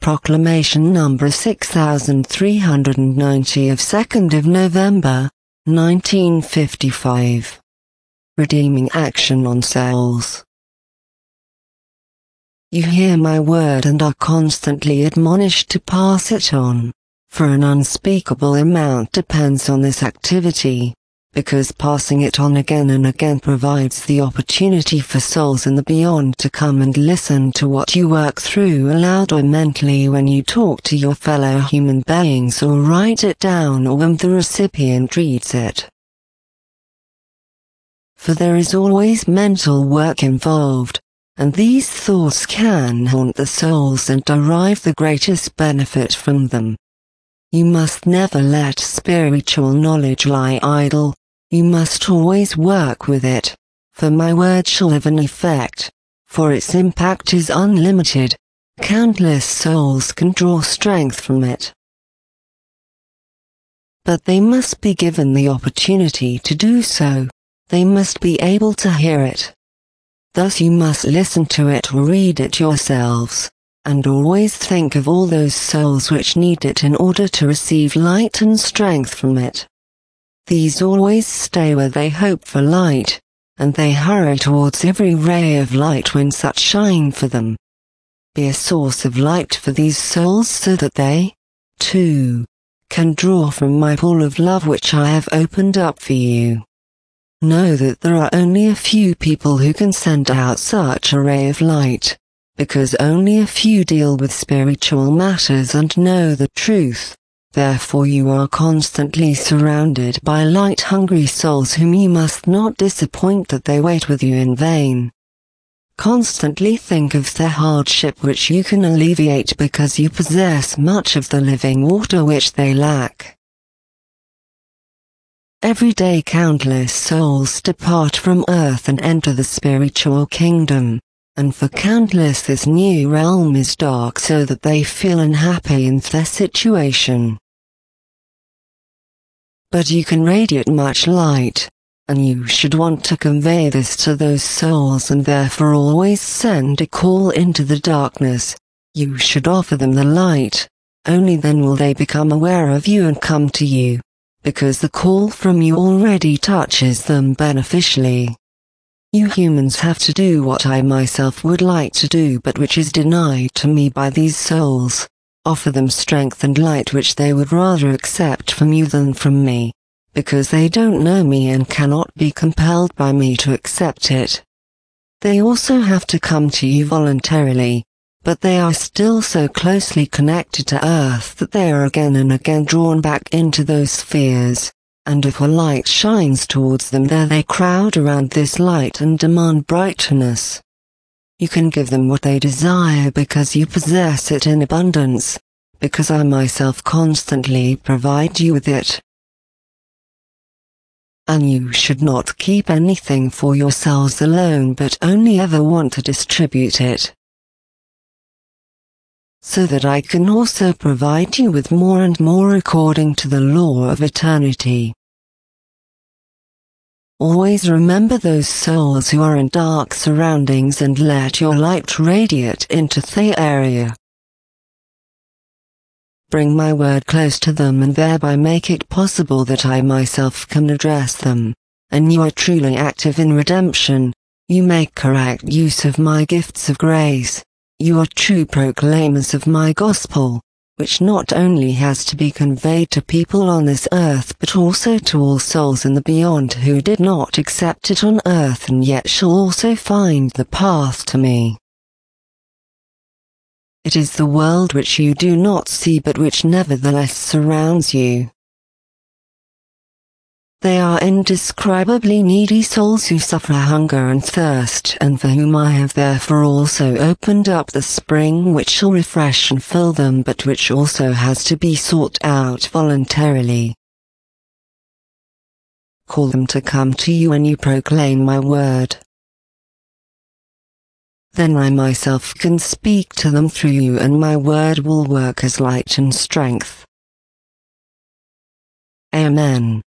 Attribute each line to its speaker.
Speaker 1: Proclamation number 6390 of 2nd of November, 1955. Redeeming action on souls. You hear my word and are constantly admonished to pass it on, for an unspeakable amount depends on this activity, because passing it on again and again provides the opportunity for souls in the beyond to come and listen to what you work through aloud or mentally when you talk to your fellow human beings or write it down or when the recipient reads it. For there is always mental work involved, and these thoughts can haunt the souls and derive the greatest benefit from them. You must never let spiritual knowledge lie idle. You must always work with it, for my word shall have an effect, for its impact is unlimited. Countless souls can draw strength from it. But they must be given the opportunity to do so. They must be able to hear it. Thus you must listen to it or read it yourselves, and always think of all those souls which need it in order to receive light and strength from it. These always stay where they hope for light, and they hurry towards every ray of light when such shine for them. Be a source of light for these souls so that they, too, can draw from my pool of love which I have opened up for you. Know that there are only a few people who can send out such a ray of light, because only a few deal with spiritual matters and know the truth. Therefore you are constantly surrounded by light-hungry souls whom you must not disappoint that they wait with you in vain. Constantly think of their hardship which you can alleviate because you possess much of the living water which they lack. Every day countless souls depart from earth and enter the spiritual kingdom, and for countless this new realm is dark so that they feel unhappy in their situation. But you can radiate much light, and you should want to convey this to those souls and therefore always send a call into the darkness. You should offer them the light, only then will they become aware of you and come to you, because the call from you already touches them beneficially. You humans have to do what I myself would like to do but which is denied to me by these souls. Offer them strength and light which they would rather accept from you than from me, because they don't know me and cannot be compelled by me to accept it. They also have to come to you voluntarily, but they are still so closely connected to earth that they are again and again drawn back into those spheres, and if a light shines towards them there they crowd around this light and demand brightness. You can give them what they desire because you possess it in abundance, because I myself constantly provide you with it. And you should not keep anything for yourselves alone but only ever want to distribute it, so that I can also provide you with more and more according to the law of eternity. Always remember those souls who are in dark surroundings and let your light radiate into their area. Bring my word close to them and thereby make it possible that I myself can address them, and you are truly active in redemption. You make correct use of my gifts of grace. You are true proclaimers of my gospel, which not only has to be conveyed to people on this earth but also to all souls in the beyond who did not accept it on earth and yet shall also find the path to me. It is the world which you do not see but which nevertheless surrounds you. They are indescribably needy souls who suffer hunger and thirst and for whom I have therefore also opened up the spring which shall refresh and fill them but which also has to be sought out voluntarily. Call them to come to you when you proclaim my word. Then I myself can speak to them through you and my word will work as light and strength. Amen.